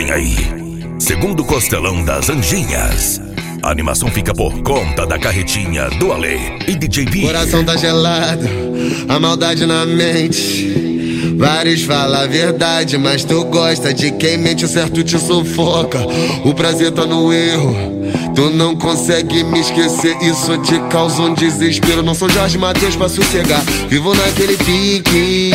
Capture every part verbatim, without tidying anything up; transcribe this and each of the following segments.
Vem aí, segundo Costelão das Anjinhas. A animação fica por conta da carretinha do Ale e D J B. Coração tá gelado, a maldade na mente. Vários falam a verdade, mas tu gosta de quem mente, o certo te sufoca. O prazer tá no erro, tu não consegue me esquecer, isso te causa um desespero. Não sou Jorge Mateus pra sossegar, vivo naquele pique.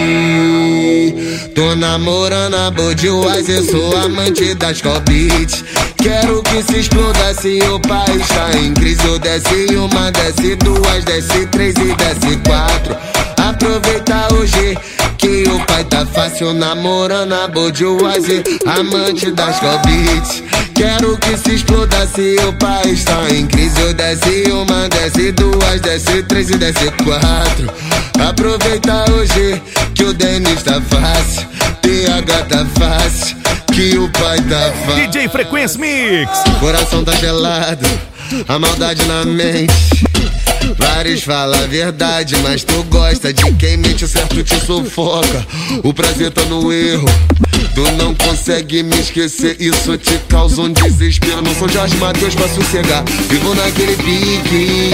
Tô namorando a Budweiser, sou amante das Cobit. Quero que se exploda se o país tá em crise. Eu desce uma, desce duas, desce três e desce quatro. Aproveita hoje que o pai tá fácil, namorando a Budweiser, amante das Cobit. Quero que se exploda se o país tá em crise. Eu desce uma, desce duas, desce três e desce quatro. Aproveita hoje que o Denis tá fácil, T H tá fácil, que o pai tá fácil. D J Frequência Mix. Coração tá gelado, a maldade na mente. Vários falam a verdade, mas tu gosta de quem mente, o certo te sufoca. O prazer tá no erro, tu não consegue me esquecer, isso te causa um desespero. Não sou Jorge Mateus pra sossegar, vivo naquele pique.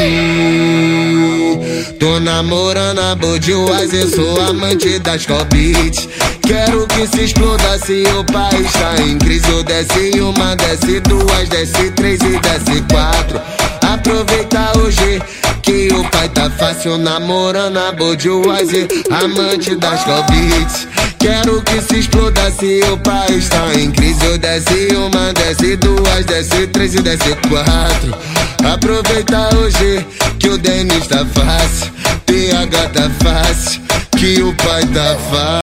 Tô namorando a Budweiser, sou amante das Cobit. Quero que se exploda se o país tá em crise. Eu desce uma, desce duas, desce três e desce quatro. Aproveita hoje que o pai tá fácil, namorando a Budweiser, amante das Cobit. Quero que se exploda se o país tá em crise. Eu desce uma, desce duas, desce três e desce quatro. Aproveita hoje que o Denis tá fácil, T H tá fácil, que o pai tá fácil.